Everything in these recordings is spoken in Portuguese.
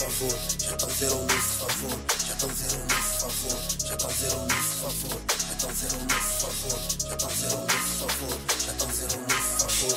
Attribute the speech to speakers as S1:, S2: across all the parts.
S1: favor, já estão zero nesse favor, já estão zero nesse favor, já estão zero nesse favor, já estão zero nesse favor, já estão zero nesse favor, já estão zero nesse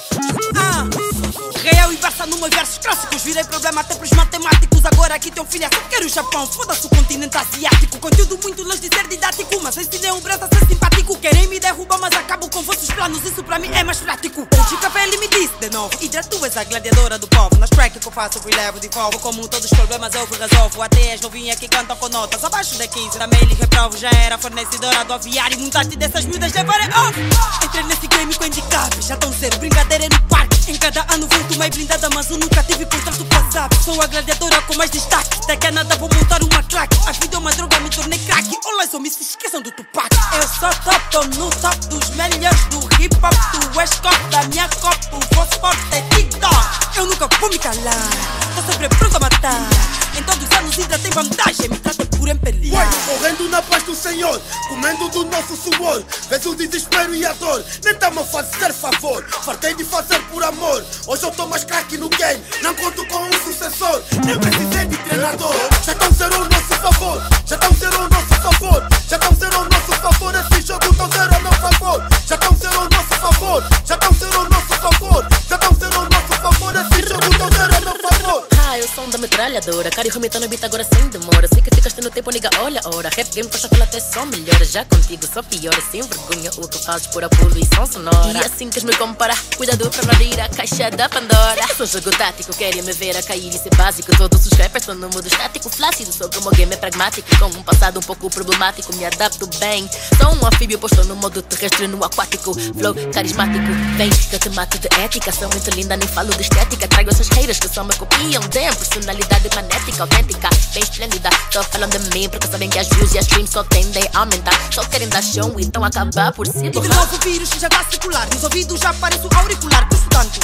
S1: favor.
S2: Real e Barça numa versos clássicos. Virei problema até pros matemáticos. Agora aqui teu filho é só quero o Japão. Foda-se o continente asiático. Conteúdo muito longe de ser didático, mas ensinei um braço a ser simpático. Querem me derrubar, mas acabo com vossos planos. Isso pra mim é mais prático. O Chicapelli me disse de novo: Hidra, tu és a gladiadora do povo. Nas tracks que eu faço, eu levo de volta. Como todos os problemas eu resolvo. Até as novinhas que cantam com notas abaixo da 15. Também lhe reprovo, já era fornecedora do aviário. Muitas dessas miúdas levarem off. Entrei nesse game com indicáveis. Já tão zero, brincadeira no parque. Em cada ano volto meio blindada, mas eu nunca tive contrato passado. Sou a gladiadora com mais destaque. Daqui a nada vou montar uma crack. A vida é uma droga, me tornei crack. Olá, só me esqueçam do Tupac. Eu sou top, tô no top dos melhores do hip hop. Tu és cop da minha copa. O vosso forte é TikTok. Eu nunca vou me calar. Tô sempre pronto a matar. Em todos os anos Hidra tem vantagem. Me trata por empelhar.
S1: Correndo na paz do Senhor, comendo do nosso suor. Vês o desespero e a dor, nem tá-me a fazer favor. Fartei de fazer por amor. Hoje eu tô mais craque no game. Não conto com um sucessor, nem precisei de treinador. Já estão zero ao nosso favor, já estão zero ao nosso favor, já estão zero ao nosso favor. Esse jogo estão zero ao meu favor. Já estão zero ao nosso favor, já estão zero ao nosso favor, já estão zero ao nosso favor. Esse jogo estão zero ao meu favor.
S3: Eu som da metralhadora, cara e remita no beat agora sem demora. Sei que ficas tendo tempo, nigga, olha a hora. Rap game faz pela até só melhora. Já contigo só piora, sem vergonha o que fazes por a poluição sonora. E assim queres me comparar, cuidado pra não abrir a caixa da Pandora. Sei que sou um jogo tático, querem me ver a cair, isso é básico. Todos os rappers estão no modo estático, flácido. Sou como game é pragmático, com um passado um pouco problemático. Me adapto bem, sou um anfíbio posto no modo terrestre, no aquático. Flow carismático, vem que eu te mato de ética. Sou muito linda, nem falo de estética. Trago essas haters que só me copiam. Personalidade magnética, autêntica, bem esplêndida. Tô falando de mim porque sabem que as views e as streams só tendem a aumentar. Só querem dar show, então acabar por si.
S2: E de novo o vírus já tá circular. Nos ouvidos já parece o auricular. Custo tanto.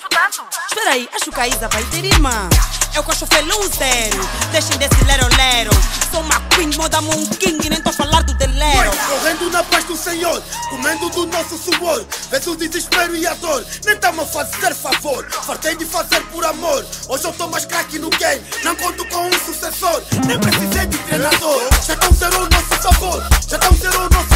S2: Espera aí, acho que a Isa vai ter irmã. Eu cocho felão zero. Deixem desse lero-lero. Sou uma queen, moda um king. Nem tô a falar do delero.
S1: Correndo na paz do Senhor, comendo do nosso suor. Vês o desespero e a dor, nem tá-me a fazer favor. Fartei de fazer por amor. Hoje eu tô mais craque no game. Não conto com um sucessor, nem precisei de treinador. Já estão zero ao nosso favor, já estão zero ao nosso